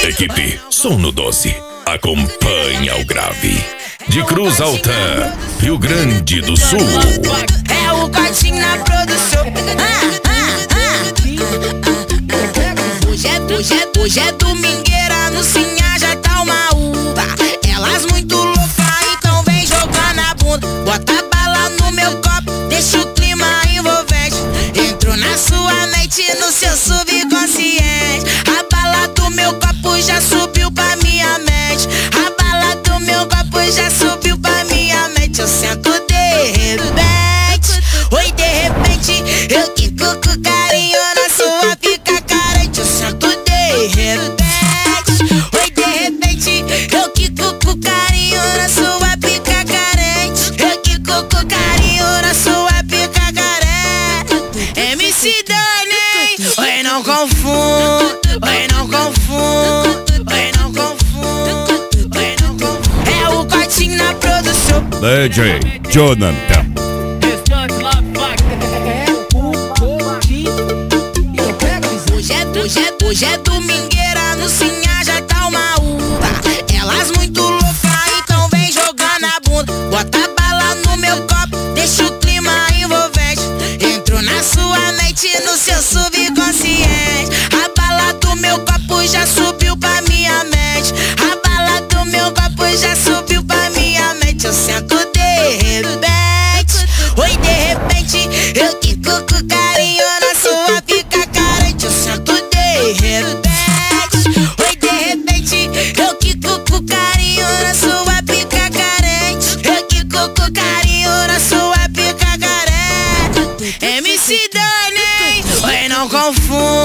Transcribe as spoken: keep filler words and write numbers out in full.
Equipe Som no doze. Acompanha o grave. De Cruz Alta, Rio Grande do Sul. É o Cotinho na produção. Ah, ah, ah. Hoje é, hoje é, hoje é domingueira, no Sinhá já tá uma uva. Elas muito loucas, então vem jogar na bunda. Bota bala no meu copo, deixa o clima envolvente. Entrou na sua mente, no seu subconsciente. A bala do meu copo já subiu pra minha mente. A bala do meu copo já subiu pra minha mente. Eu sento de repente, oi de repente. Eu quico com carinho na sua pica carente. Eu sento de repente, oi de repente. Eu quico com carinho na sua pica carente. Eu quico com carinho na sua pica carente. M C Dani, oi não confundo, oi não confundo, oi não confundo, oi não confundo. É o Cotinho na produção. D J Jonathan. Hoje é, hoje é, hoje é domingueira, no Sinhá já tá uma uva. Elas muito loucas, então vem jogar na bunda. Bota bala no meu copo, deixa o clima envolvente. Entrou na sua mente, no seu subconsciente. A bala do meu copo já subiu pra minha mente. A bala do meu copo já subiu pra minha mente. Eu sento de repente, oi de repente. Eu quico com carinho na sua pica carente. Eu sento de repente, oi de repente. Eu quico com carinho na sua pica carente. Eu quico com carinho na sua pica carente. M C Dani, oi não confundo,